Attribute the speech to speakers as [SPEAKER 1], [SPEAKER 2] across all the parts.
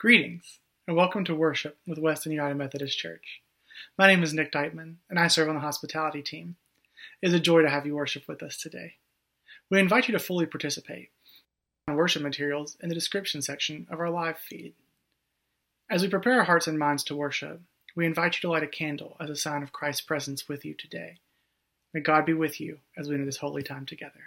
[SPEAKER 1] Greetings, and welcome to worship with Weston United Methodist Church. My name is Nick Deitman, and I serve on the hospitality team. It is a joy to have you worship with us today. We invite you to fully participate on worship materials in the description section of our live feed. As we prepare our hearts and minds to worship, we invite you to light a candle as a sign of Christ's presence with you today. May God be with you as we enter this holy time together.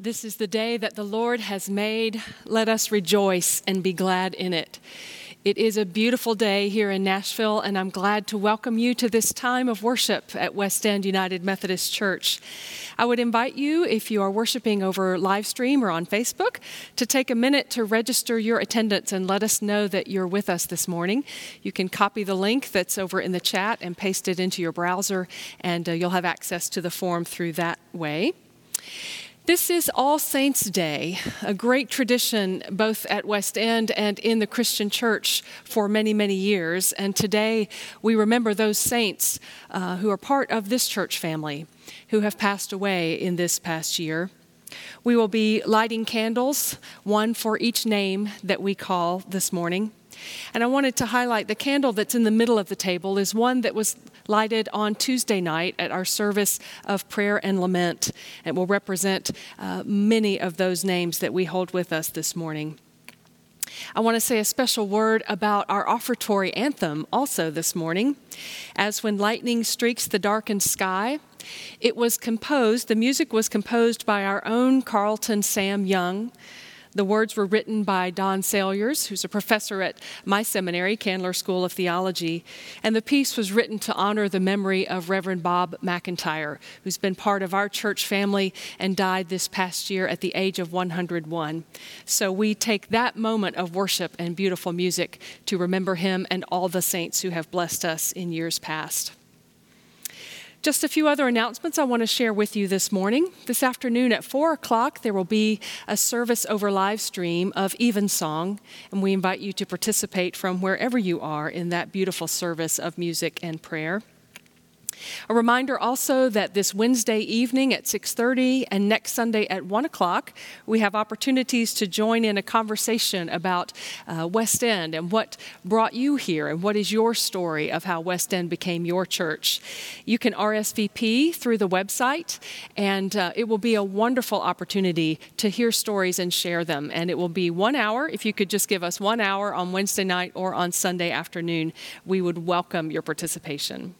[SPEAKER 2] This is the day that the Lord has made. Let us rejoice and be glad in it. It is a beautiful day here in Nashville, and I'm glad to welcome you to this time of worship at West End United Methodist Church. I would invite you, if you are worshiping over live stream or on Facebook, to take a minute to register your attendance and let us know that you're with us this morning. You can copy the link that's over in the chat and paste it into your browser, and you'll have access to the form through that way. This is All Saints' Day, a great tradition both at West End and in the Christian church for many, many years. And today we remember those saints who are part of this church family who have passed away in this past year. We will be lighting candles, one for each name that we call this morning. And I wanted to highlight the candle that's in the middle of the table is one that was lighted on Tuesday night at our service of prayer and lament. It will represent many of those names that we hold with us this morning. I want to say a special word about our offertory anthem also this morning. As when lightning streaks the darkened sky, the music was composed by our own Carlton Sam Young. The words were written by Don Salyers, who's a professor at my seminary, Candler School of Theology, and the piece was written to honor the memory of Reverend Bob McIntyre, who's been part of our church family and died this past year at the age of 101. So we take that moment of worship and beautiful music to remember him and all the saints who have blessed us in years past. Just a few other announcements I want to share with you this morning. This afternoon at 4 o'clock, there will be a service over live stream of Evensong, and we invite you to participate from wherever you are in that beautiful service of music and prayer. A reminder also that this Wednesday evening at 6:30 and next Sunday at 1 o'clock, we have opportunities to join in a conversation about West End and what brought you here and what is your story of how West End became your church. You can RSVP through the website, and it will be a wonderful opportunity to hear stories and share them. And it will be 1 hour. If you could just give us 1 hour on Wednesday night or on Sunday afternoon, we would welcome your participation.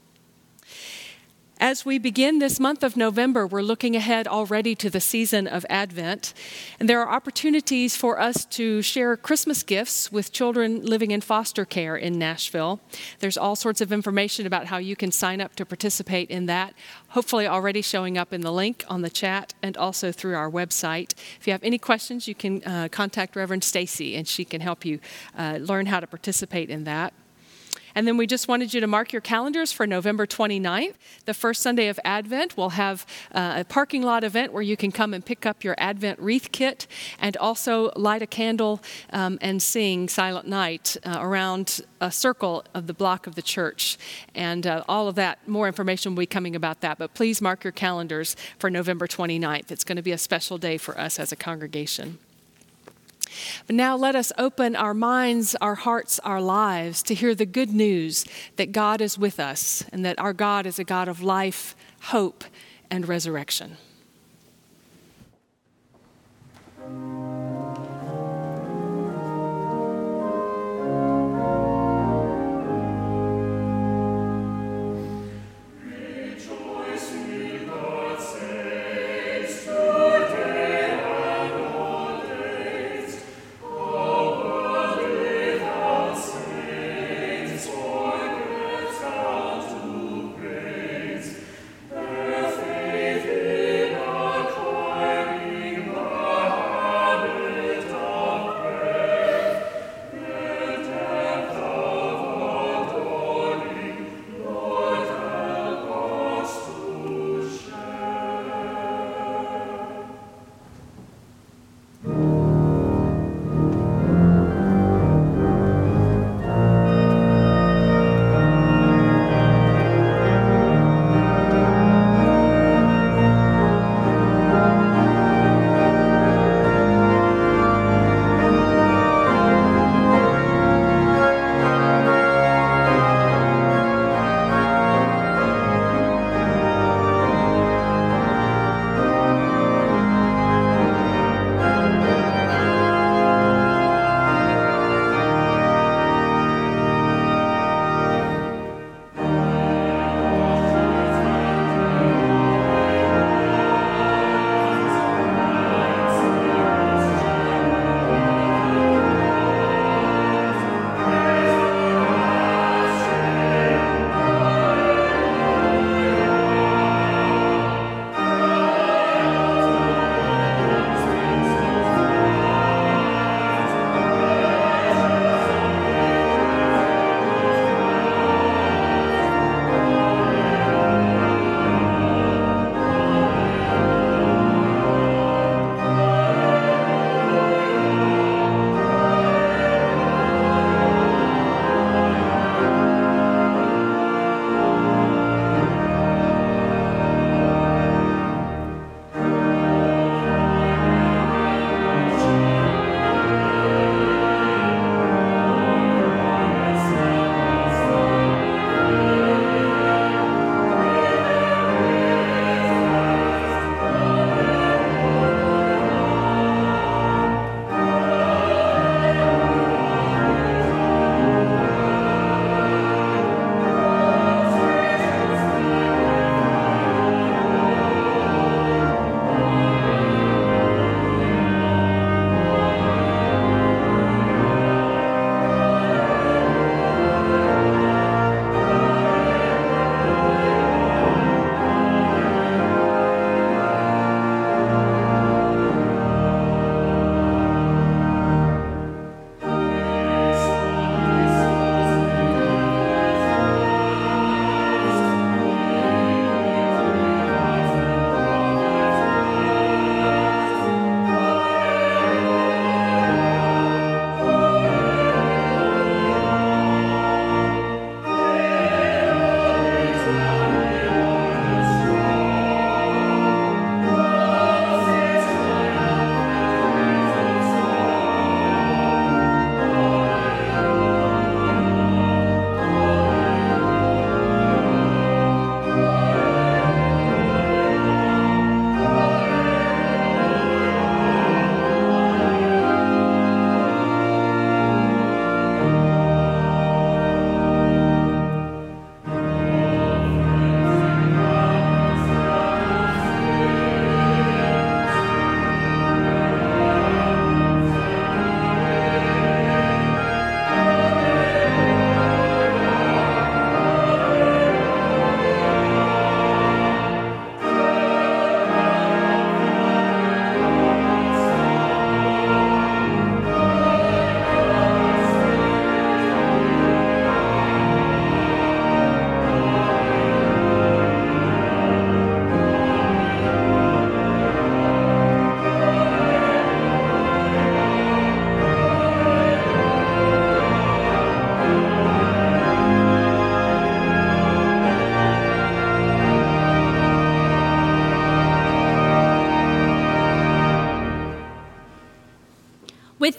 [SPEAKER 2] As we begin this month of November, we're looking ahead already to the season of Advent, and there are opportunities for us to share Christmas gifts with children living in foster care in Nashville. There's all sorts of information about how you can sign up to participate in that, hopefully already showing up in the link on the chat and also through our website. If you have any questions, you can contact Reverend Stacy, and she can help you learn how to participate in that. And then we just wanted you to mark your calendars for November 29th. The first Sunday of Advent, we'll have a parking lot event where you can come and pick up your Advent wreath kit and also light a candle and sing Silent Night around a circle of the block of the church. And all of that, more information will be coming about that. But please mark your calendars for November 29th. It's going to be a special day for us as a congregation. But now let us open our minds, our hearts, our lives to hear the good news that God is with us and that our God is a God of life, hope, and resurrection.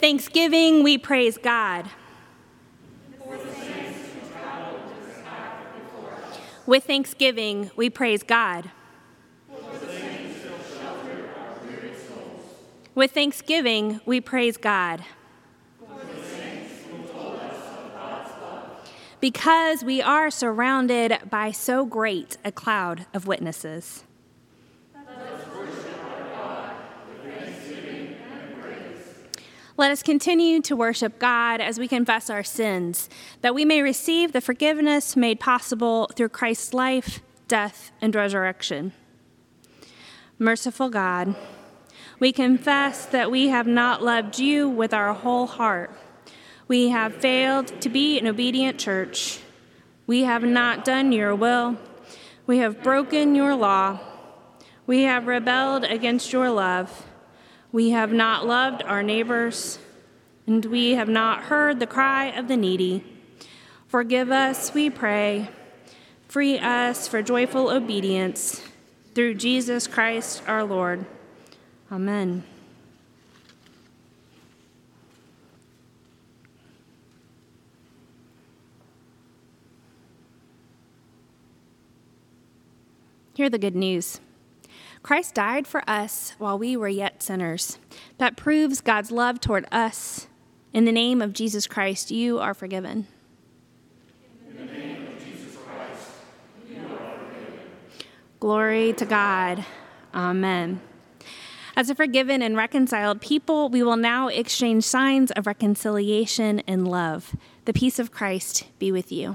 [SPEAKER 3] thanksgiving, we praise God. With thanksgiving, we praise God. With thanksgiving, we praise God. Because we are surrounded by so great a cloud of witnesses. Let us continue to worship God as we confess our sins, that we may receive the forgiveness made possible through Christ's life, death, and resurrection. Merciful God, we confess that we have not loved you with our whole heart. We have failed to be an obedient church. We have not done your will. We have broken your law. We have rebelled against your love. We have not loved our neighbors, and we have not heard the cry of the needy. Forgive us, we pray. Free us for joyful obedience. Through Jesus Christ our Lord. Amen. Hear the good news. Christ died for us while we were yet sinners. That proves God's love toward us. In the name of Jesus Christ, you are forgiven.
[SPEAKER 4] In the name of Jesus Christ, you are forgiven.
[SPEAKER 3] Glory to God. Amen. As a forgiven and reconciled people, we will now exchange signs of reconciliation and love. The peace of Christ be with you.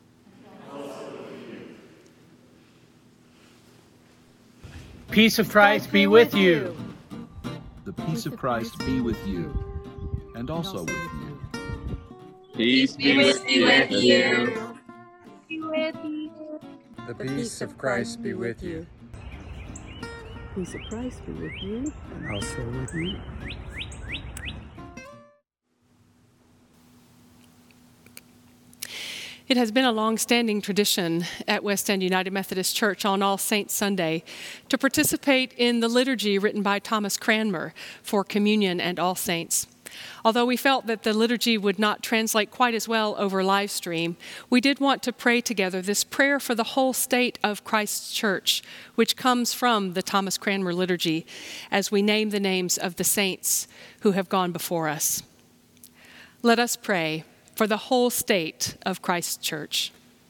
[SPEAKER 5] Peace of Christ be with you.
[SPEAKER 6] The peace of Christ be with you, and also with you.
[SPEAKER 4] Peace be with you.
[SPEAKER 7] The peace of Christ be with you.
[SPEAKER 8] Peace of Christ be with you,
[SPEAKER 7] And also with you.
[SPEAKER 2] It has been a long-standing tradition at West End United Methodist Church on All Saints Sunday to participate in the liturgy written by Thomas Cranmer for Communion and All Saints. Although we felt that the liturgy would not translate quite as well over live stream, we did want to pray together this prayer for the whole state of Christ's Church, which comes from the Thomas Cranmer liturgy, as we name the names of the saints who have gone before us. Let us pray for the whole state of Christ's Church.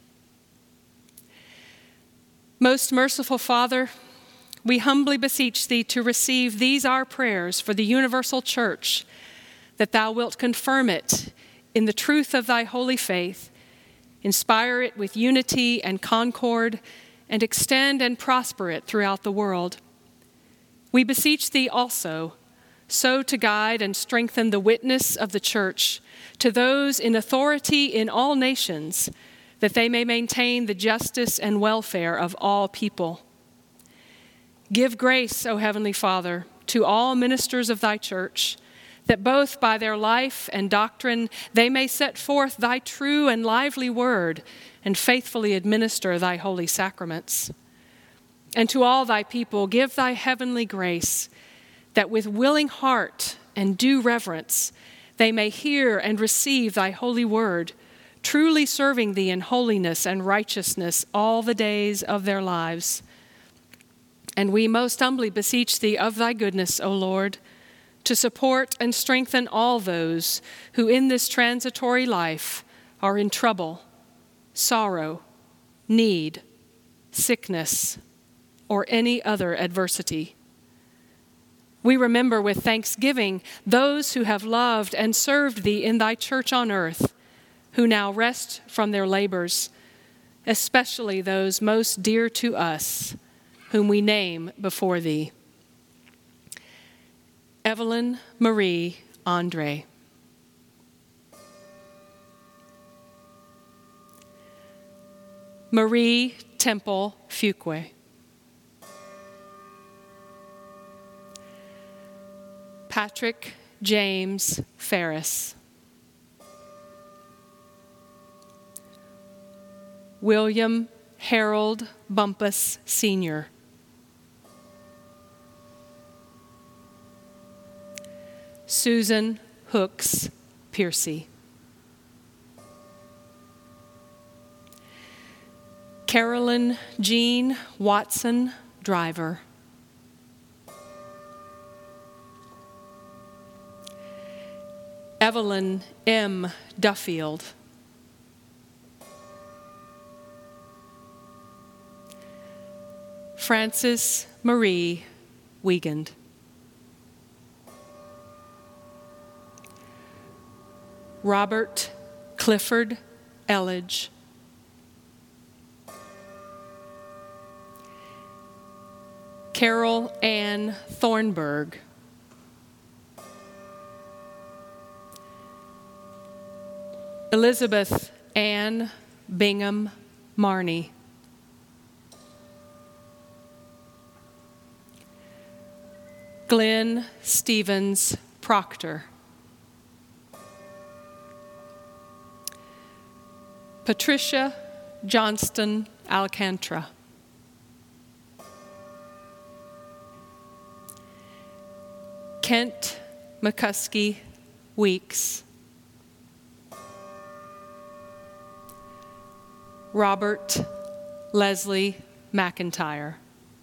[SPEAKER 2] Most merciful Father, we humbly beseech thee to receive these our prayers for the universal church, that thou wilt confirm it in the truth of thy holy faith, inspire it with unity and concord, and extend and prosper it throughout the world. We beseech thee also, so to guide and strengthen the witness of the church to those in authority in all nations, that they may maintain the justice and welfare of all people. Give grace, O Heavenly Father, to all ministers of thy church, that both by their life and doctrine they may set forth thy true and lively word and faithfully administer thy holy sacraments. And to all thy people give thy heavenly grace, that with willing heart and due reverence they may hear and receive thy holy word, truly serving thee in holiness and righteousness all the days of their lives. And we most humbly beseech thee of thy goodness, O Lord, to support and strengthen all those who in this transitory life are in trouble, sorrow, need, sickness, or any other adversity. We remember with thanksgiving those who have loved and served thee in thy church on earth, who now rest from their labors, especially those most dear to us, whom we name before thee. Evelyn Marie Andre. Marie Temple Fuqua. Patrick James Ferris. William Harold Bumpus Sr. Susan Hooks Piercy. Carolyn Jean Watson Driver. Evelyn M. Duffield. Frances Marie Wiegand. Robert Clifford Elledge. Carol Ann Thornburg. Elizabeth Ann Bingham Marney. Glenn Stevens Proctor. Patricia Johnston Alcantara. Kent McCuskey Weeks. Robert Leslie McIntyre.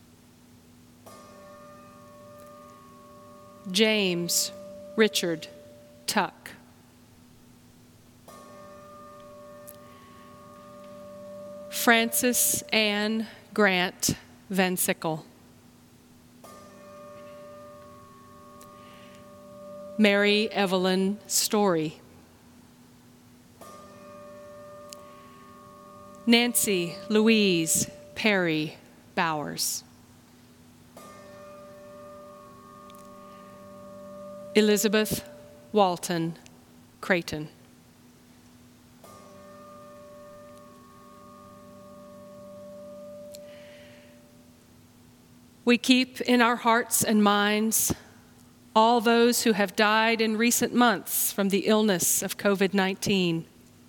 [SPEAKER 2] James Richard Tuck. Frances Ann Grant Van Sickle. Mary Evelyn Story. Nancy Louise Perry Bowers. Elizabeth Walton Creighton. We keep in our hearts and minds all those who have died in recent months from the illness of COVID-19.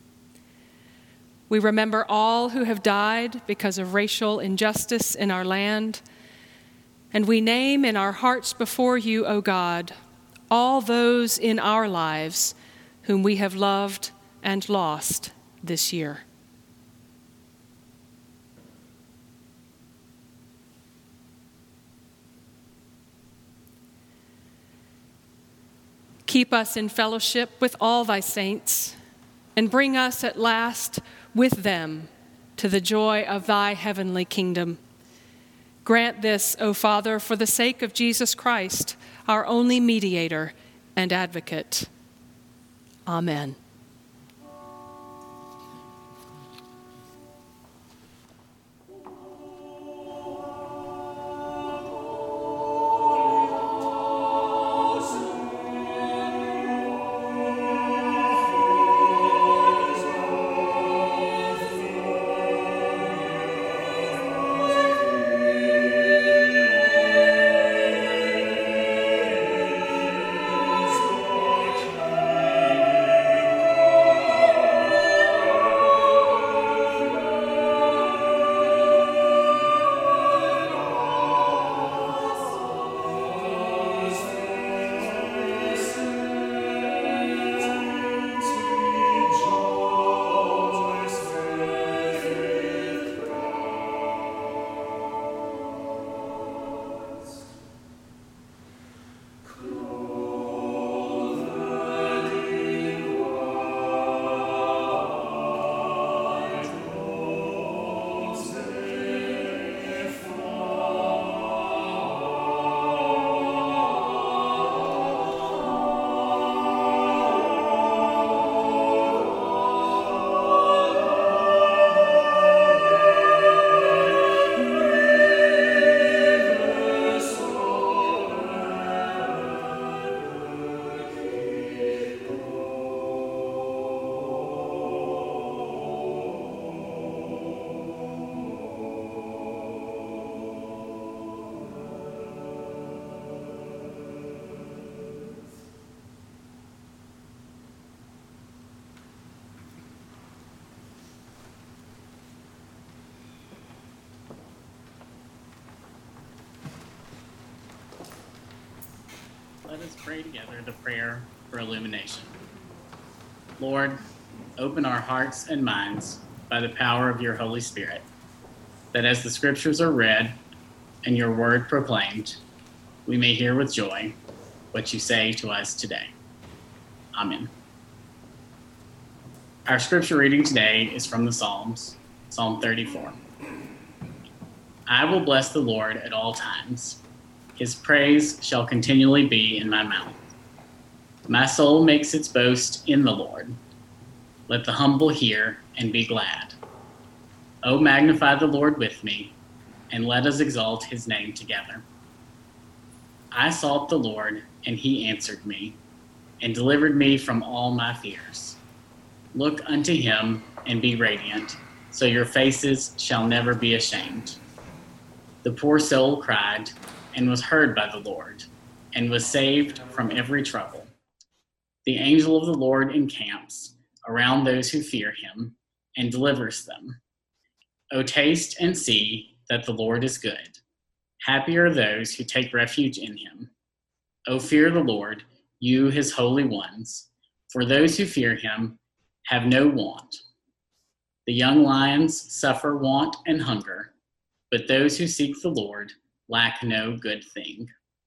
[SPEAKER 2] We remember all who have died because of racial injustice in our land, and we name in our hearts before you, O God, all those in our lives whom we have loved and lost this year. Keep us in fellowship with all thy saints, and bring us at last with them to the joy of thy heavenly kingdom. Grant this, O Father, for the sake of Jesus Christ, our only mediator and advocate. Amen.
[SPEAKER 9] Let us pray together the prayer for illumination. Lord, open our hearts and minds by the power of your Holy Spirit, that as the scriptures are read and your word proclaimed, we may hear with joy what you say to us today. Amen. Our scripture reading today is from the Psalms, Psalm 34. I will bless the Lord at all times. His praise shall continually be in my mouth. My soul makes its boast in the Lord. Let the humble hear and be glad. O magnify the Lord with me, and let us exalt his name together. I sought the Lord, and he answered me, and delivered me from all my fears. Look unto him and be radiant, so your faces shall never be ashamed. The poor soul cried, and was heard by the Lord, and was saved from every trouble. The angel of the Lord encamps around those who fear him, and delivers them. O taste and see that the Lord is good. Happy are those who take refuge in him. O fear the Lord, you his holy ones, for those who fear him have no want. The young lions suffer want and hunger, but those who seek the Lord lack no good thing.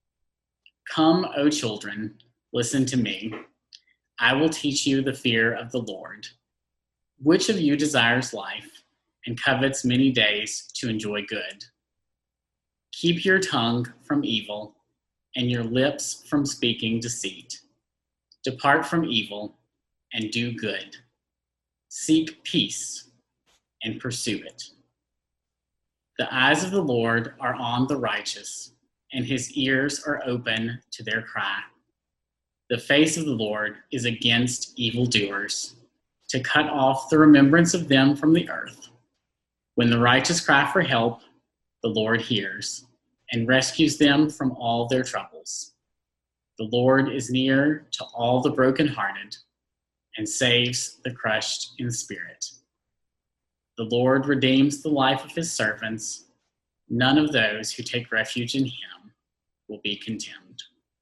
[SPEAKER 9] Come, O children, listen to me. I will teach you the fear of the Lord. Which of you desires life and covets many days to enjoy good? Keep your tongue from evil and your lips from speaking deceit. Depart from evil and do good. Seek peace and pursue it. The eyes of the Lord are on the righteous, and his ears are open to their cry. The face of the Lord is against evildoers, to cut off the remembrance of them from the earth. When the righteous cry for help, the Lord hears, and rescues them from all their troubles. The Lord is near to all the brokenhearted, and saves the crushed in spirit. The Lord redeems the life of his servants. None of those who take refuge in him will be condemned.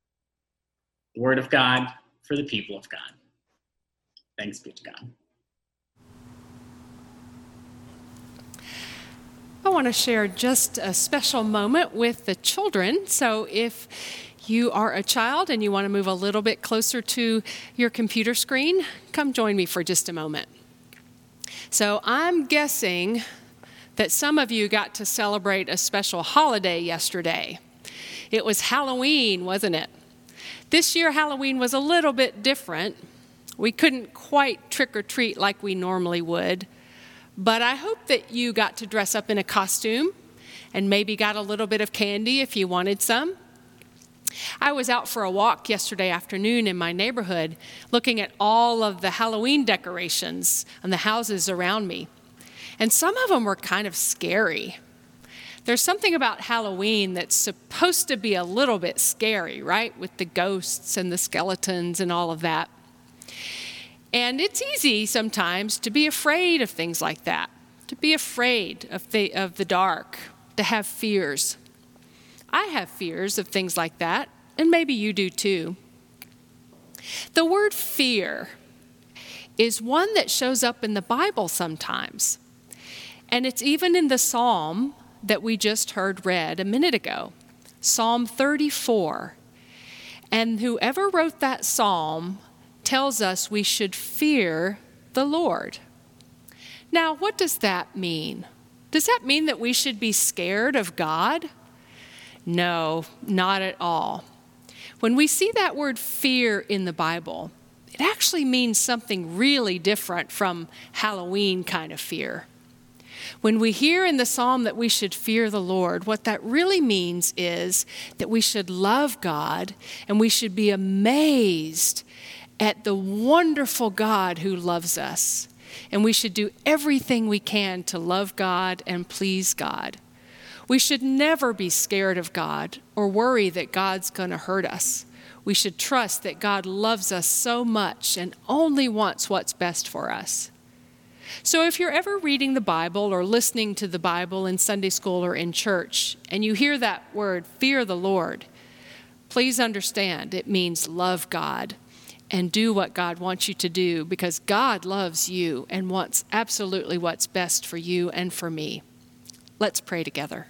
[SPEAKER 9] The word of God for the people of God. Thanks be to God.
[SPEAKER 2] I want to share just a special moment with the children. So if you are a child and you want to move a little bit closer to your computer screen, come join me for just a moment. So I'm guessing that some of you got to celebrate a special holiday yesterday. It was Halloween, wasn't it? This year, Halloween was a little bit different. We couldn't quite trick or treat like we normally would, but I hope that you got to dress up in a costume and maybe got a little bit of candy if you wanted some. I was out for a walk yesterday afternoon in my neighborhood looking at all of the Halloween decorations on the houses around me, and some of them were kind of scary. There's something about Halloween that's supposed to be a little bit scary, right? With the ghosts and the skeletons and all of that. And it's easy sometimes to be afraid of things like that, to be afraid of the dark, to have fears. I have fears of things like that, and maybe you do too. The word fear is one that shows up in the Bible sometimes, and it's even in the psalm that we just heard read a minute ago, Psalm 34. And whoever wrote that psalm tells us we should fear the Lord. Now, what does that mean? Does that mean that we should be scared of God? No, not at all. When we see that word fear in the Bible, it actually means something really different from Halloween kind of fear. When we hear in the psalm that we should fear the Lord, what that really means is that we should love God and we should be amazed at the wonderful God who loves us. And we should do everything we can to love God and please God. We should never be scared of God or worry that God's going to hurt us. We should trust that God loves us so much and only wants what's best for us. So if you're ever reading the Bible or listening to the Bible in Sunday school or in church, and you hear that word, fear the Lord, please understand it means love God and do what God wants you to do, because God loves you and wants absolutely what's best for you and for me. Let's pray together.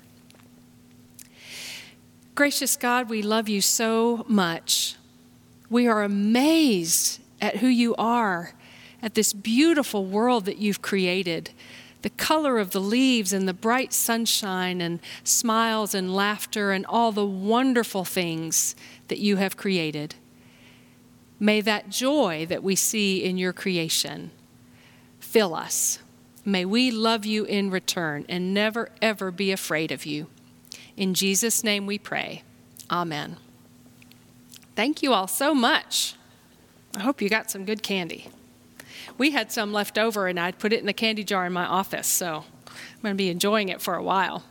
[SPEAKER 2] Gracious God, we love you so much. We are amazed at who you are, at this beautiful world that you've created, the color of the leaves and the bright sunshine and smiles and laughter and all the wonderful things that you have created. May that joy that we see in your creation fill us. May we love you in return and never, ever be afraid of you. In Jesus' name we pray. Amen. Thank you all so much. I hope you got some good candy. We had some left over, and I'd put it in a candy jar in my office, so I'm going to be enjoying it for a while.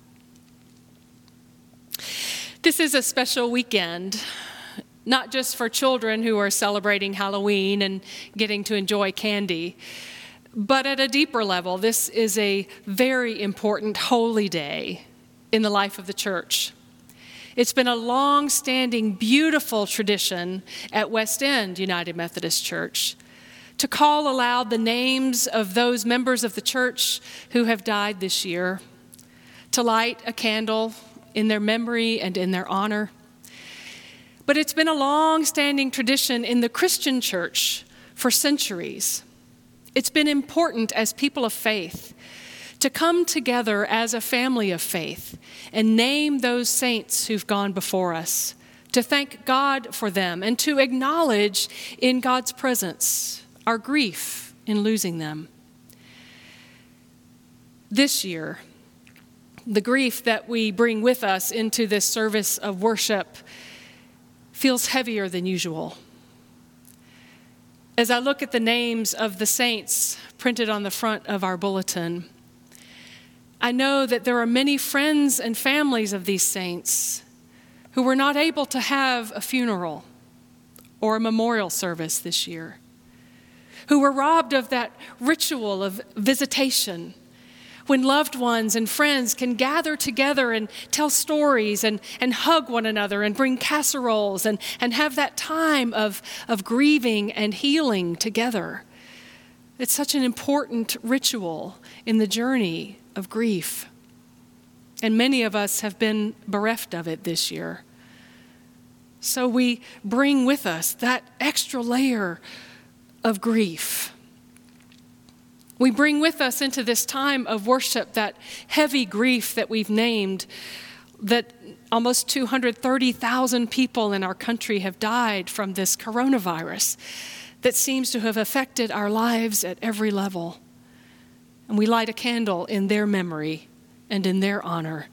[SPEAKER 2] This is a special weekend, not just for children who are celebrating Halloween and getting to enjoy candy, but at a deeper level, this is a very important holy day in the life of the church. It's been a long-standing, beautiful tradition at West End United Methodist Church to call aloud the names of those members of the church who have died this year, to light a candle in their memory and in their honor. But it's been a long-standing tradition in the Christian church for centuries. It's been important as people of faith to come together as a family of faith and name those saints who've gone before us, to thank God for them, and to acknowledge in God's presence our grief in losing them. This year, the grief that we bring with us into this service of worship feels heavier than usual. As I look at the names of the saints printed on the front of our bulletin, I know that there are many friends and families of these saints who were not able to have a funeral or a memorial service this year, who were robbed of that ritual of visitation when loved ones and friends can gather together and tell stories and hug one another and bring casseroles and have that time of grieving and healing together. It's such an important ritual in the journey of grief. And many of us have been bereft of it this year. So we bring with us that extra layer of grief. We bring with us into this time of worship that heavy grief that we've named, that almost 230,000 people in our country have died from this coronavirus that seems to have affected our lives at every level. And we light a candle in their memory and in their honor.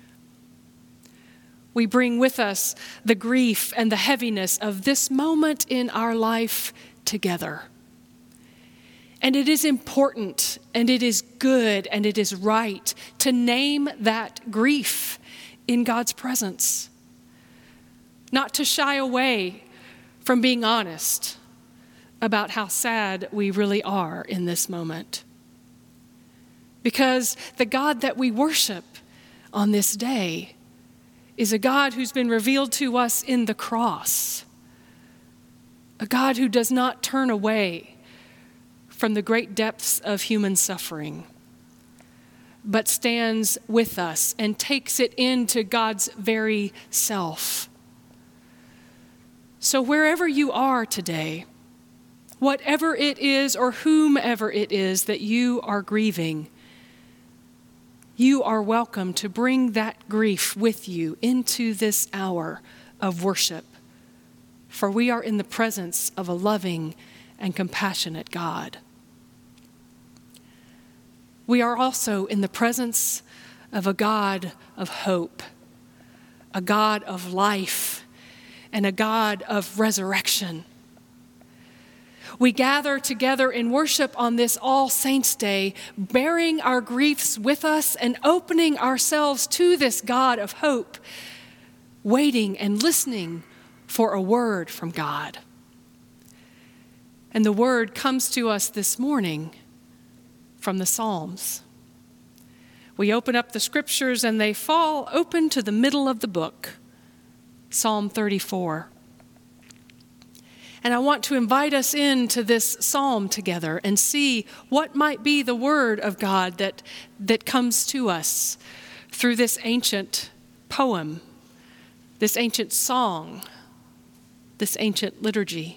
[SPEAKER 2] We bring with us the grief and the heaviness of this moment in our life together. And it is important, and it is good, and it is right to name that grief in God's presence. Not to shy away from being honest about how sad we really are in this moment. Because the God that we worship on this day is a God who's been revealed to us in the cross. A God who does not turn away from the great depths of human suffering, but stands with us and takes it into God's very self. So wherever you are today, whatever it is or whomever it is that you are grieving, you are welcome to bring that grief with you into this hour of worship, for we are in the presence of a loving and compassionate God. We are also in the presence of a God of hope, a God of life, and a God of resurrection. We gather together in worship on this All Saints' Day, bearing our griefs with us and opening ourselves to this God of hope, waiting and listening for a word from God. And the word comes to us this morning from the Psalms. We open up the scriptures and they fall open to the middle of the book, Psalm 34. And I want to invite us into this psalm together and see what might be the word of God that comes to us through this ancient poem, this ancient song, this ancient liturgy.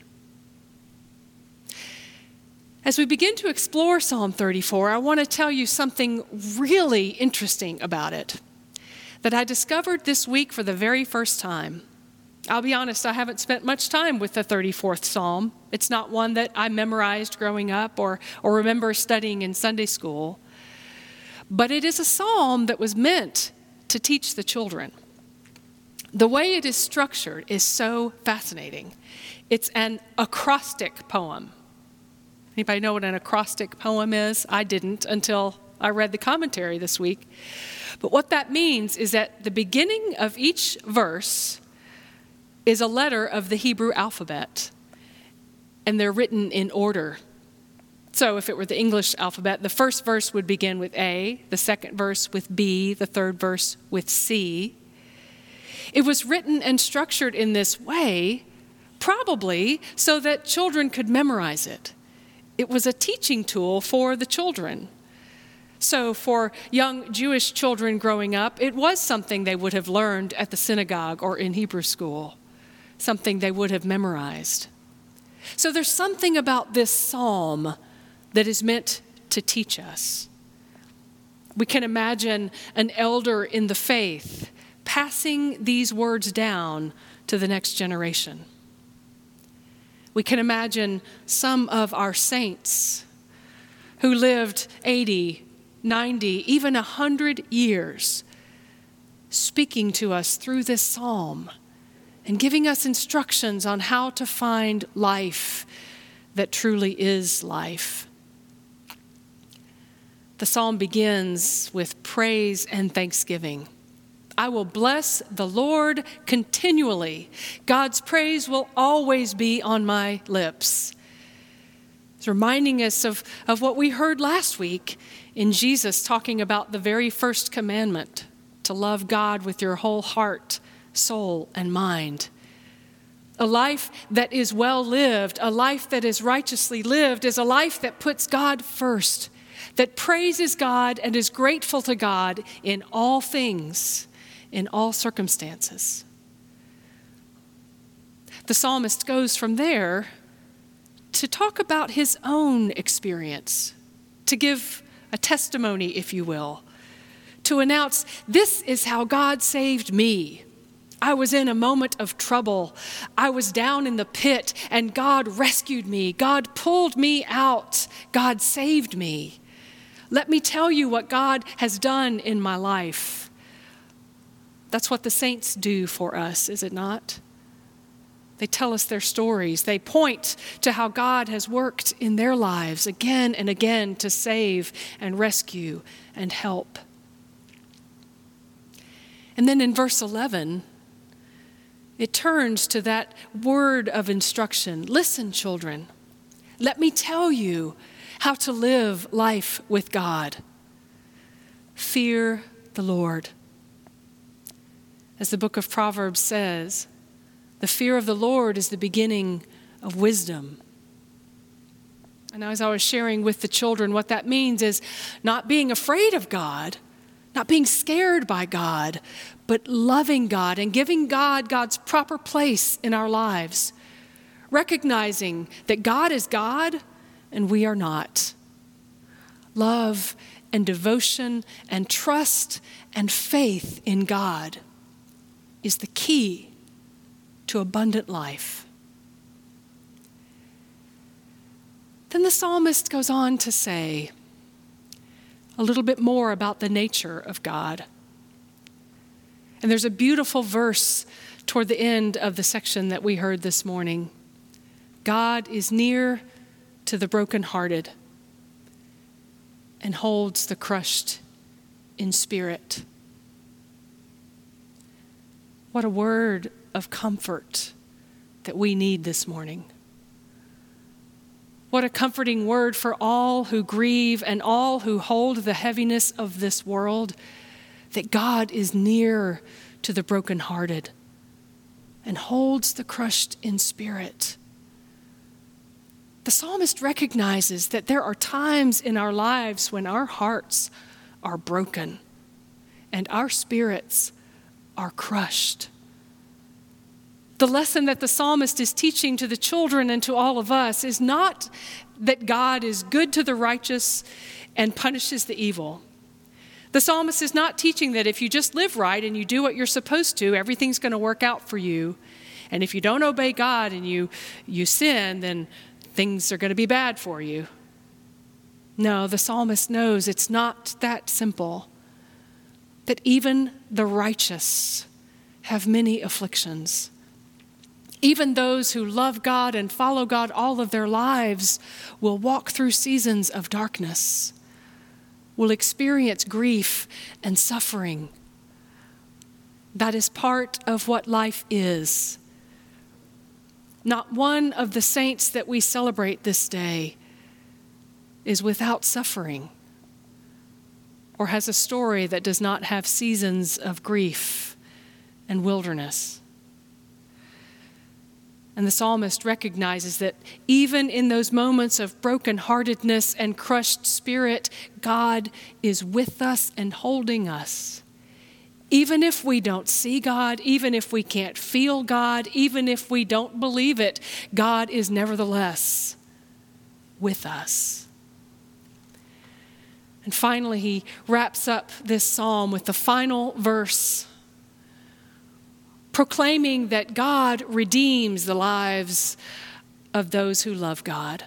[SPEAKER 2] As we begin to explore Psalm 34, I want to tell you something really interesting about it that I discovered this week for the very first time. I'll be honest, I haven't spent much time with the 34th Psalm. It's not one that I memorized growing up or remember studying in Sunday school. But it is a psalm that was meant to teach the children. The way it is structured is so fascinating. It's an acrostic poem. Anybody know what an acrostic poem is? I didn't until I read the commentary this week. But what that means is that the beginning of each verse is a letter of the Hebrew alphabet, and they're written in order. So if it were the English alphabet, the first verse would begin with A, the second verse with B, the third verse with C. It was written and structured in this way, probably so that children could memorize it. It was a teaching tool for the children. So for young Jewish children growing up, it was something they would have learned at the synagogue or in Hebrew school, something they would have memorized. So there's something about this psalm that is meant to teach us. We can imagine an elder in the faith passing these words down to the next generation. We can imagine some of our saints who lived 80, 90, even 100 years speaking to us through this psalm and giving us instructions on how to find life that truly is life. The psalm begins with praise and thanksgiving. I will bless the Lord continually. God's praise will always be on my lips. It's reminding us of what we heard last week in Jesus talking about the very first commandment, to love God with your whole heart, soul, and mind. A life that is well lived, a life that is righteously lived, is a life that puts God first, that praises God and is grateful to God in all things, in all circumstances. The psalmist goes from there to talk about his own experience, to give a testimony, if you will, to announce, this is how God saved me. I was in a moment of trouble. I was down in the pit, and God rescued me. God pulled me out. God saved me. Let me tell you what God has done in my life. That's what the saints do for us, is it not? They tell us their stories. They point to how God has worked in their lives again and again to save and rescue and help. And then in verse 11, it turns to that word of instruction. Listen, children, let me tell you how to live life with God. Fear the Lord. As the book of Proverbs says, the fear of the Lord is the beginning of wisdom. And as I was sharing with the children, what that means is not being afraid of God, not being scared by God, but loving God and giving God God's proper place in our lives, recognizing that God is God and we are not. Love and devotion and trust and faith in God is the key to abundant life. Then the psalmist goes on to say a little bit more about the nature of God. And there's a beautiful verse toward the end of the section that we heard this morning. God is near to the brokenhearted and holds the crushed in spirit. What a word of comfort that we need this morning. What a comforting word for all who grieve and all who hold the heaviness of this world, that God is near to the brokenhearted and holds the crushed in spirit. The psalmist recognizes that there are times in our lives when our hearts are broken and our spirits are crushed. The lesson that the psalmist is teaching to the children and to all of us is not that God is good to the righteous and punishes the evil. The psalmist is not teaching that if you just live right and you do what you're supposed to, everything's going to work out for you. And if you don't obey God and you sin, then things are going to be bad for you. No, the psalmist knows it's not that simple. That even the righteous have many afflictions. Even those who love God and follow God all of their lives will walk through seasons of darkness, will experience grief and suffering. That is part of what life is. Not one of the saints that we celebrate this day is without suffering or has a story that does not have seasons of grief and wilderness. And the psalmist recognizes that even in those moments of brokenheartedness and crushed spirit, God is with us and holding us. Even if we don't see God, even if we can't feel God, even if we don't believe it, God is nevertheless with us. And finally, he wraps up this psalm with the final verse, proclaiming that God redeems the lives of those who love God.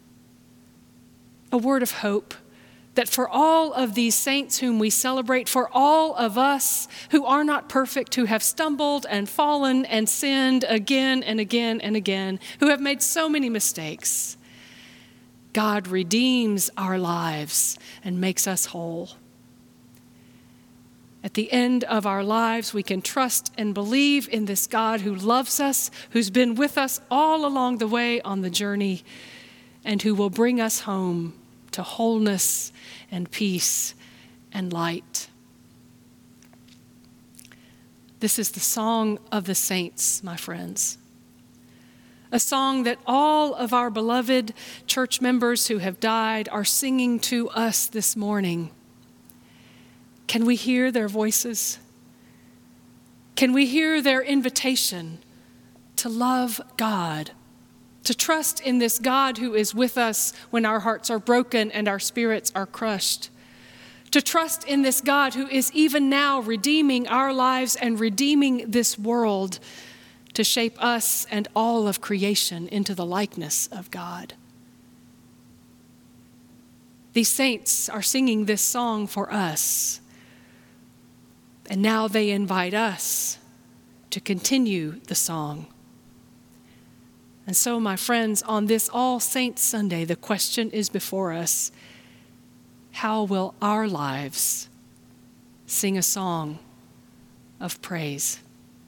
[SPEAKER 2] A word of hope that for all of these saints whom we celebrate, for all of us who are not perfect, who have stumbled and fallen and sinned again and again and again, who have made so many mistakes, God redeems our lives and makes us whole. At the end of our lives, we can trust and believe in this God who loves us, who's been with us all along the way on the journey, and who will bring us home to wholeness and peace and light. This is the song of the saints, my friends. A song that all of our beloved church members who have died are singing to us this morning. Can we hear their voices? Can we hear their invitation to love God, to trust in this God who is with us when our hearts are broken and our spirits are crushed, to trust in this God who is even now redeeming our lives and redeeming this world to shape us and all of creation into the likeness of God. These saints are singing this song for us, and now they invite us to continue the song. And so, my friends, on this All Saints Sunday, the question is before us: how will our lives sing a song of praise?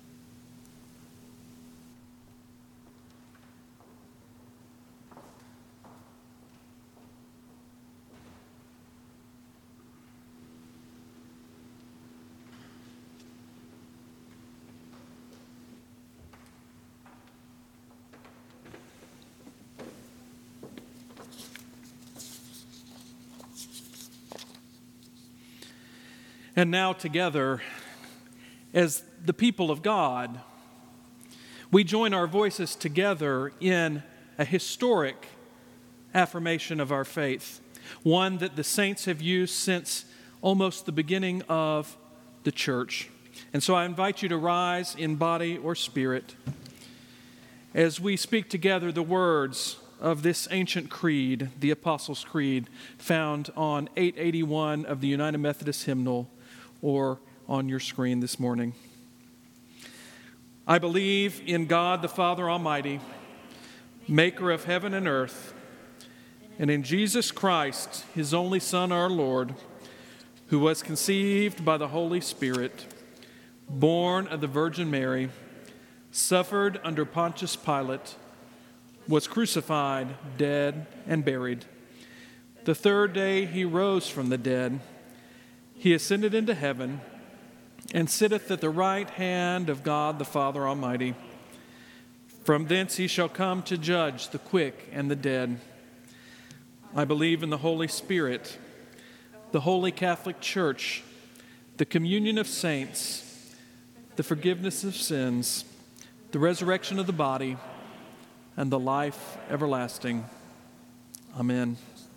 [SPEAKER 10] And now together, as the people of God, we join our voices together in a historic affirmation of our faith, one that the saints have used since almost the beginning of the church. And so I invite you to rise in body or spirit as we speak together the words of this ancient creed, the Apostles' Creed, found on 881 of the United Methodist Hymnal, or on your screen this morning. I believe in God the Father Almighty, maker of heaven and earth, and in Jesus Christ, his only Son, our Lord, who was conceived by the Holy Spirit, born of the Virgin Mary, suffered under Pontius Pilate, was crucified, dead, and buried. The third day he rose from the dead. He ascended into heaven and sitteth at the right hand of God the Father Almighty. From thence he shall come to judge the quick and the dead. I believe in the Holy Spirit, the Holy Catholic Church, the communion of saints, the forgiveness of sins, the resurrection of the body, and the life everlasting. Amen.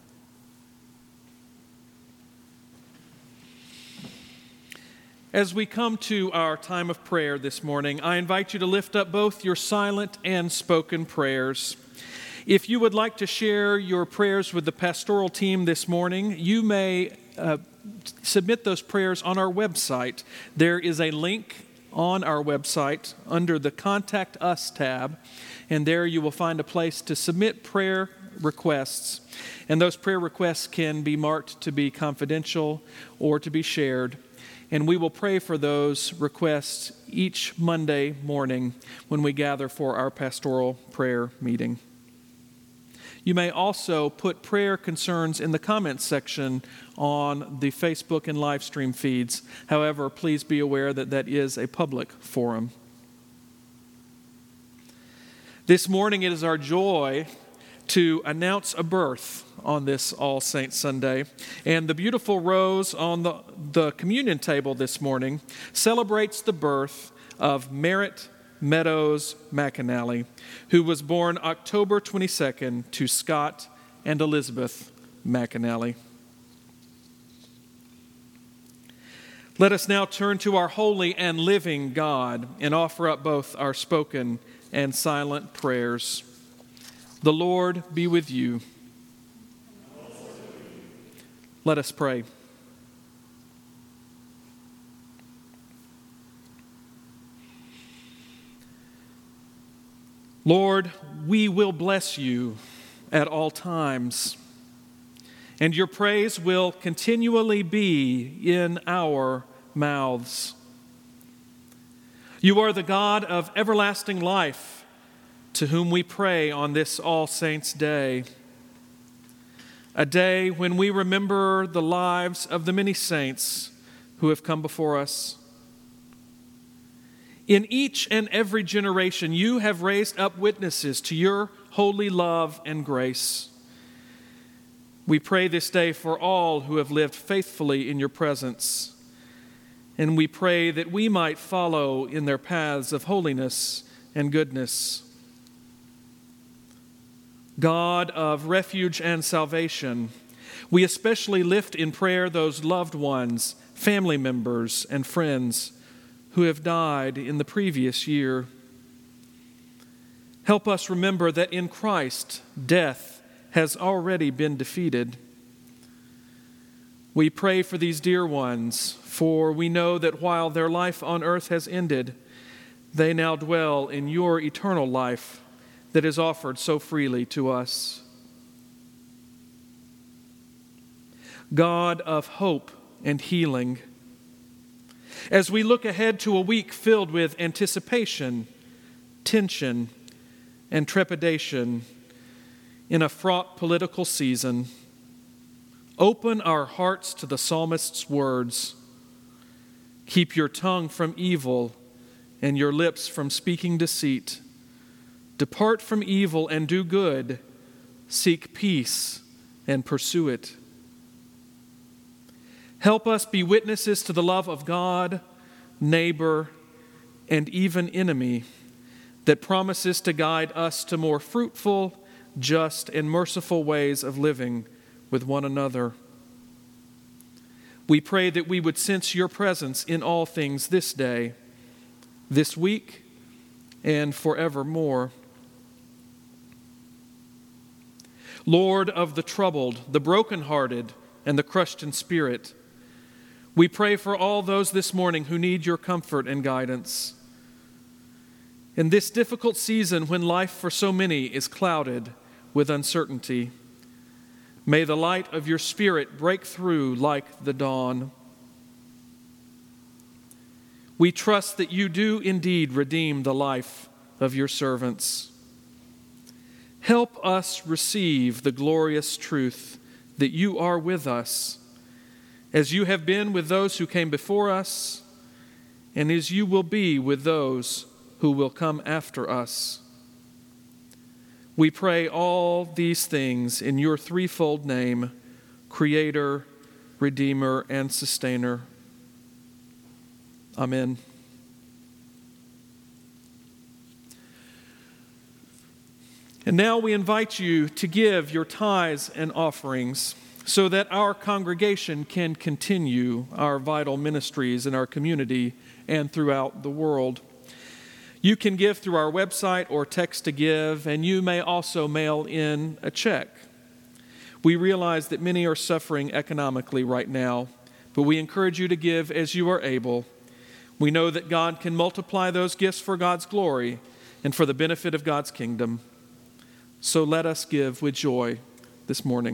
[SPEAKER 10] As we come to our time of prayer this morning, I invite you to lift up both your silent and spoken prayers. If you would like to share your prayers with the pastoral team this morning, you may submit those prayers on our website. There is a link on our website under the Contact Us tab, and there you will find a place to submit prayer requests. And those prayer requests can be marked to be confidential or to be shared. And we will pray for those requests each Monday morning when we gather for our pastoral prayer meeting. You may also put prayer concerns in the comments section on the Facebook and live stream feeds. However, please be aware that that is a public forum. This morning it is our joy to announce a birth on this All Saints Sunday. And the beautiful rose on the communion table this morning celebrates the birth of Merritt Meadows McAnally, who was born October 22nd to Scott and Elizabeth McAnally. Let us now turn to our holy and living God and offer up both our spoken and silent prayers. The Lord be with you. Let us pray. Lord, we will bless you at all times, and your praise will continually be in our mouths. You are the God of everlasting life, to whom we pray on this All Saints' Day, a day when we remember the lives of the many saints who have come before us. In each and every generation, you have raised up witnesses to your holy love and grace. We pray this day for all who have lived faithfully in your presence, and we pray that we might follow in their paths of holiness and goodness. God of refuge and salvation, we especially lift in prayer those loved ones, family members, and friends who have died in the previous year. Help us remember that in Christ, death has already been defeated. We pray for these dear ones, for we know that while their life on earth has ended, they now dwell in your eternal life that is offered so freely to us. God of hope and healing, as we look ahead to a week filled with anticipation, tension, and trepidation in a fraught political season, open our hearts to the psalmist's words. Keep your tongue from evil and your lips from speaking deceit. Depart from evil and do good. Seek peace and pursue it. Help us be witnesses to the love of God, neighbor, and even enemy that promises to guide us to more fruitful, just, and merciful ways of living with one another. We pray that we would sense your presence in all things this day, this week, and forevermore. Lord of the troubled, the brokenhearted, and the crushed in spirit, we pray for all those this morning who need your comfort and guidance. In this difficult season when life for so many is clouded with uncertainty, may the light of your Spirit break through like the dawn. We trust that you do indeed redeem the life of your servants. Help us receive the glorious truth that you are with us, as you have been with those who came before us, and as you will be with those who will come after us. We pray all these things in your threefold name, Creator, Redeemer, and Sustainer. Amen. And now we invite you to give your tithes and offerings so that our congregation can continue our vital ministries in our community and throughout the world. You can give through our website or text to give, and you may also mail in a check. We realize that many are suffering economically right now, but we encourage you to give as you are able. We know that God can multiply those gifts for God's glory and for the benefit of God's kingdom. So let us give with joy this morning.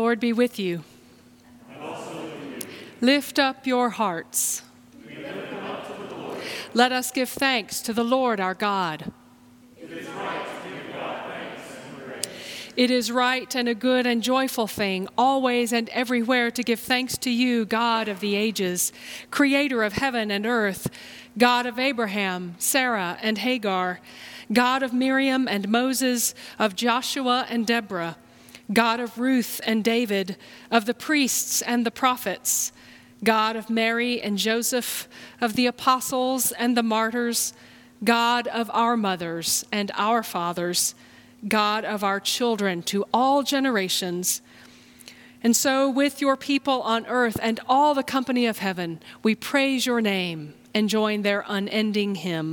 [SPEAKER 2] Lord be with you.
[SPEAKER 4] And also with you.
[SPEAKER 2] Lift up your hearts.
[SPEAKER 4] We lift them up to the Lord.
[SPEAKER 2] Let us give thanks to the Lord our God.
[SPEAKER 4] It is right to give God thanks and praise.
[SPEAKER 2] It is right and a good and joyful thing, always and everywhere, to give thanks to you, God of the ages, creator of heaven and earth, God of Abraham, Sarah, and Hagar, God of Miriam and Moses, of Joshua and Deborah, God of Ruth and David, of the priests and the prophets, God of Mary and Joseph, of the apostles and the martyrs, God of our mothers and our fathers, God of our children to all generations. And so with your people on earth and all the company of heaven, we praise your name and join their unending hymn.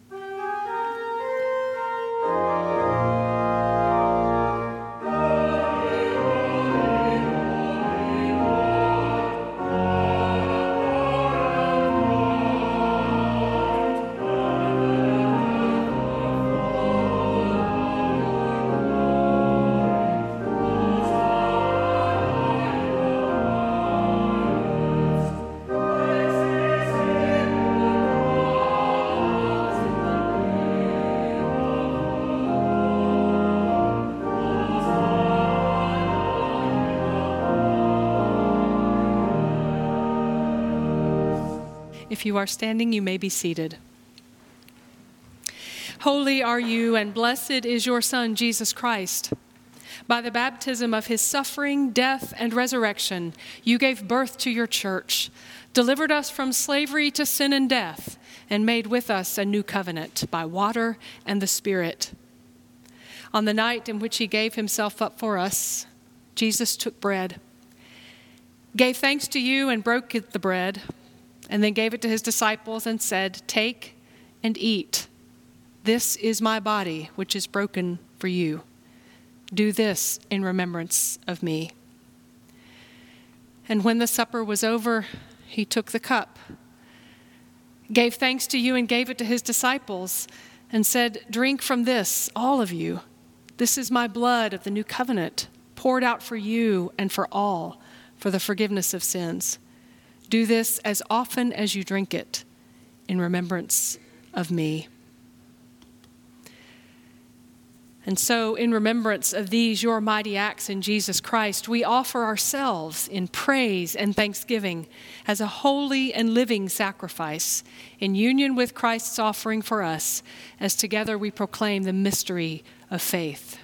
[SPEAKER 2] If you are standing, you may be seated. Holy are you, and blessed is your Son, Jesus Christ. By the baptism of his suffering, death, and resurrection, you gave birth to your church, delivered us from slavery to sin and death, and made with us a new covenant by water and the Spirit. On the night in which he gave himself up for us, Jesus took bread, gave thanks to you and broke the bread, and then gave it to his disciples and said, "Take and eat. This is my body, which is broken for you. Do this in remembrance of me." And when the supper was over, he took the cup, gave thanks to you and gave it to his disciples, and said, "Drink from this, all of you. This is my blood of the new covenant, poured out for you and for all, for the forgiveness of sins. Do this as often as you drink it in remembrance of me." And so, in remembrance of these, your mighty acts in Jesus Christ, we offer ourselves in praise and thanksgiving as a holy and living sacrifice in union with Christ's offering for us, as together we proclaim the mystery of faith.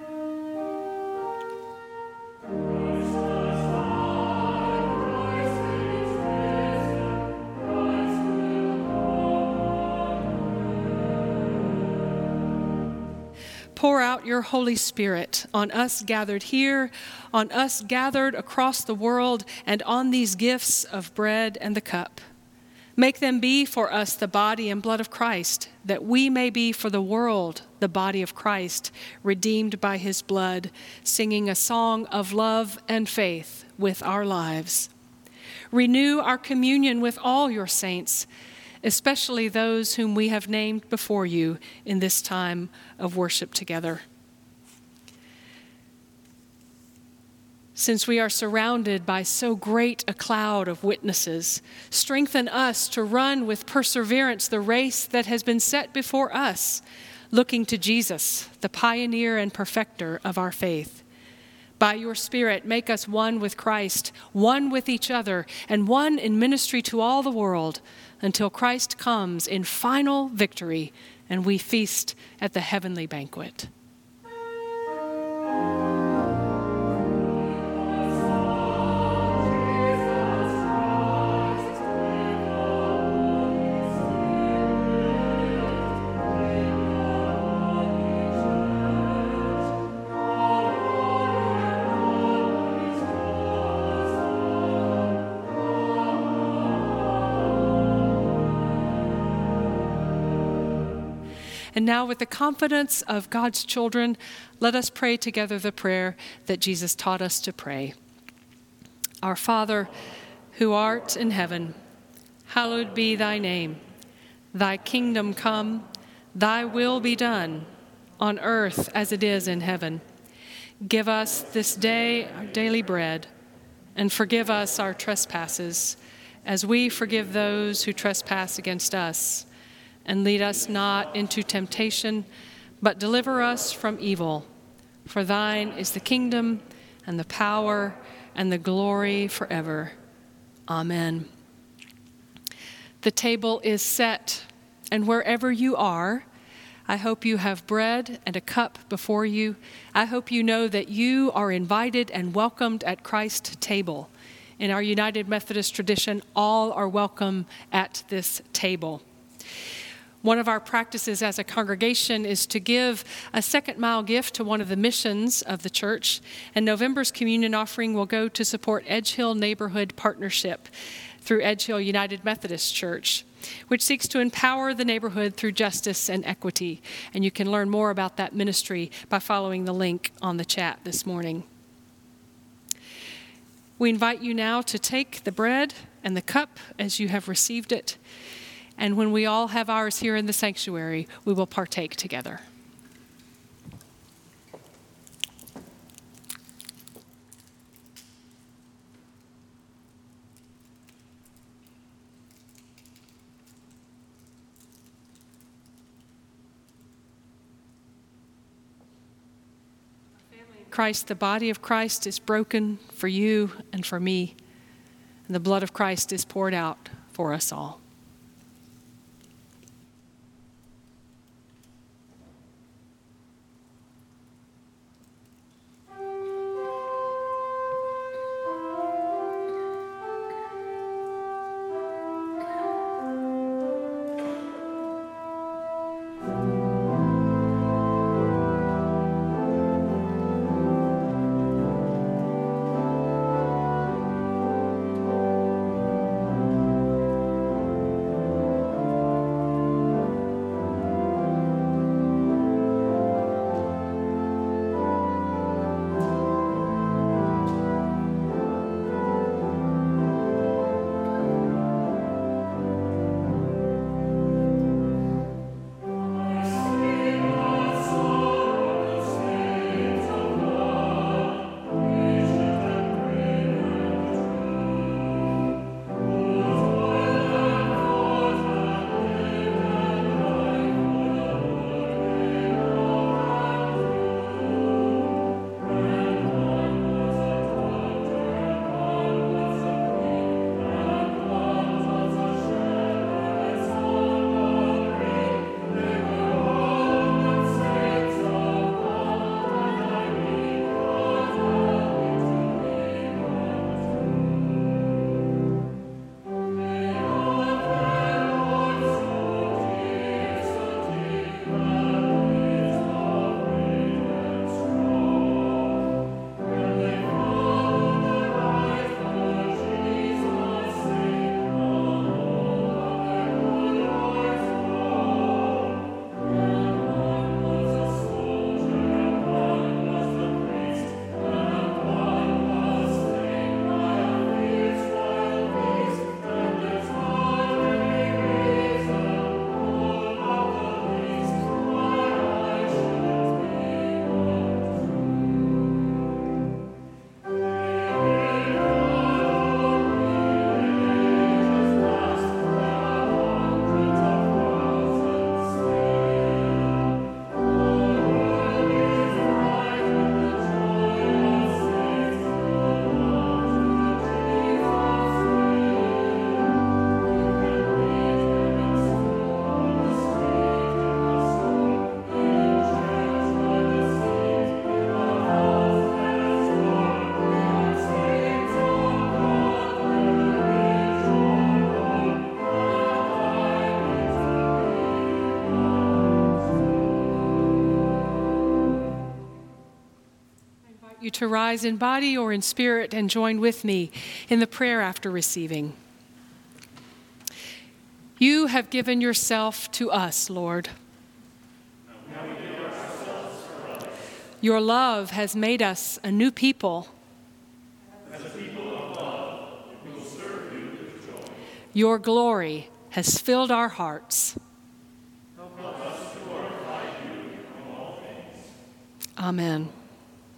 [SPEAKER 2] Pour out your Holy Spirit on us gathered here, on us gathered across the world, and on these gifts of bread and the cup. Make them be for us the body and blood of Christ, that we may be for the world the body of Christ, redeemed by his blood, singing a song of love and faith with our lives. Renew our communion with all your saints, especially those whom we have named before you in this time of worship together. Since we are surrounded by so great a cloud of witnesses, strengthen us to run with perseverance the race that has been set before us, looking to Jesus, the pioneer and perfecter of our faith. By your Spirit, make us one with Christ, one with each other, and one in ministry to all the world, until Christ comes in final victory and we feast at the heavenly banquet. And now, with the confidence of God's children, let us pray together the prayer that Jesus taught us to pray. Our Father, who art in heaven, hallowed be thy name. Thy kingdom come, thy will be done, on earth as it is in heaven. Give us this day our daily bread, and forgive us our trespasses, as we forgive those who trespass against us. And lead us not into temptation, but deliver us from evil. For thine is the kingdom, and the power, and the glory forever. Amen. The table is set, and wherever you are, I hope you have bread and a cup before you. I hope you know that you are invited and welcomed at Christ's table. In our United Methodist tradition, all are welcome at this table. One of our practices as a congregation is to give a second-mile gift to one of the missions of the church, and November's communion offering will go to support Edge Hill Neighborhood Partnership through Edge Hill United Methodist Church, which seeks to empower the neighborhood through justice and equity. And you can learn more about that ministry by following the link on the chat this morning. We invite you now to take the bread and the cup as you have received it. And when we all have ours here in the sanctuary, we will partake together. Christ, the body of Christ is broken for you and for me, and the blood of Christ is poured out for us all. You to rise in body or in spirit and join with me in the prayer after receiving. You have given yourself to us, Lord. Your love has made us a new people.
[SPEAKER 4] As a people of love, we will serve you with joy.
[SPEAKER 2] Your glory has filled our hearts.
[SPEAKER 4] Help us to glorify you in all things.
[SPEAKER 2] Amen.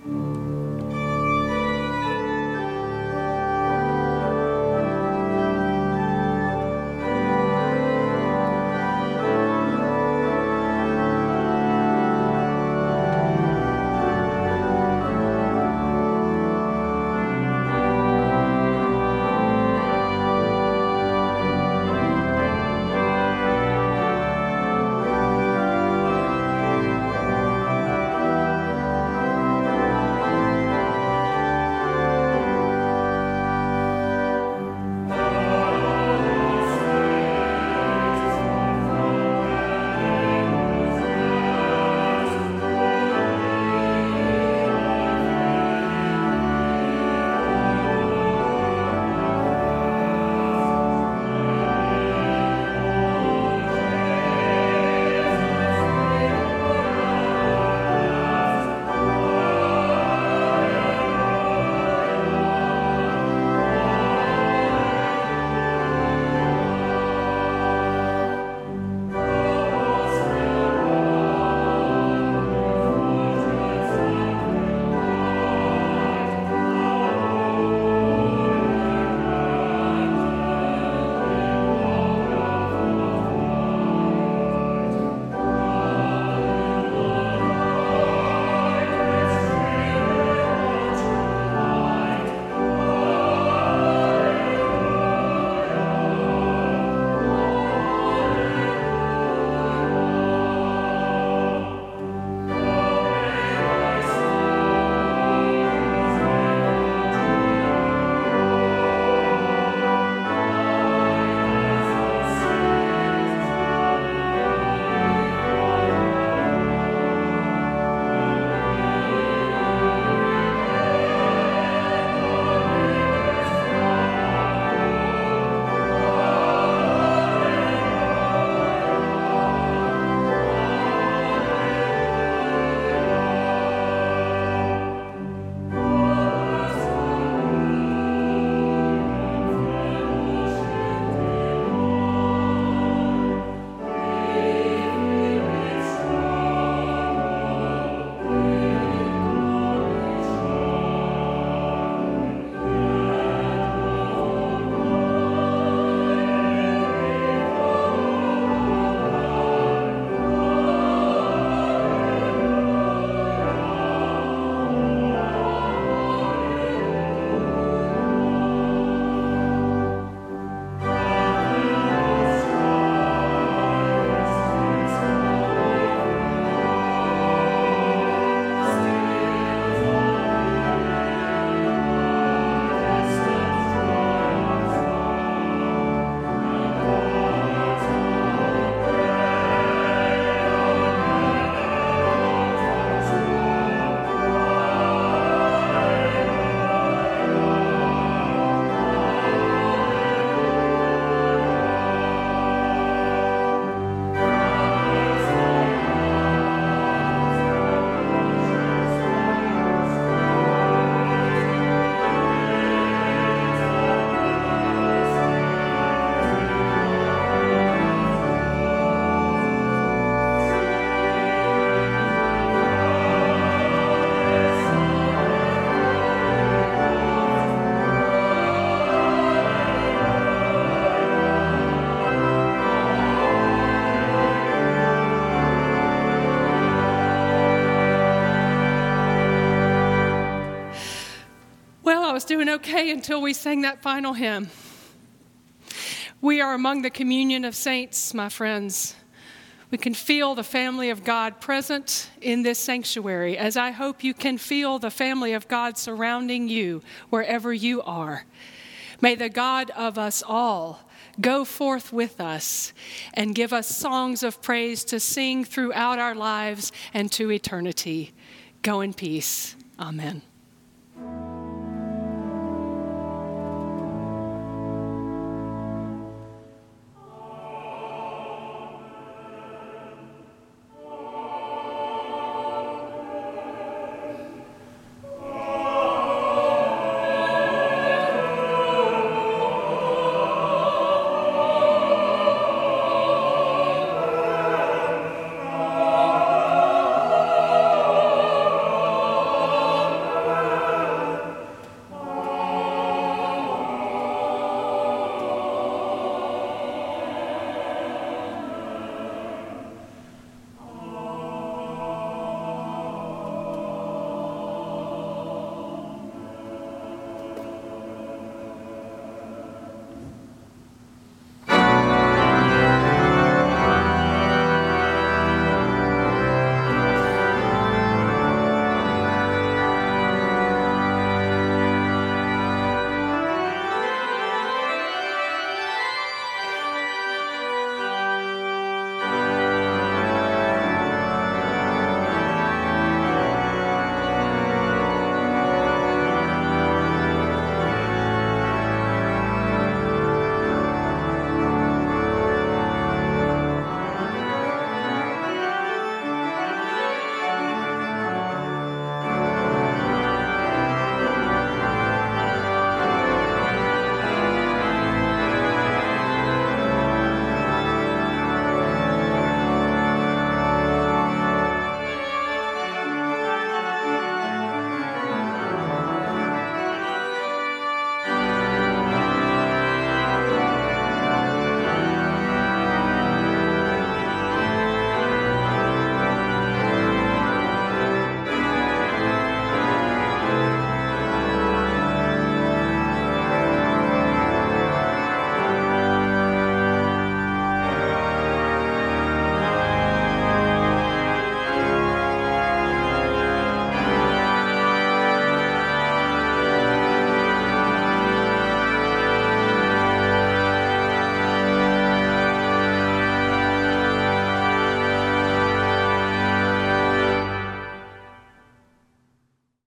[SPEAKER 2] was doing okay until we sang that final hymn. We are among the communion of saints, my friends. We can feel the family of God present in this sanctuary, as I hope you can feel the family of God surrounding you wherever you are. May the God of us all go forth with us and give us songs of praise to sing throughout our lives and to eternity. Go in peace. Amen.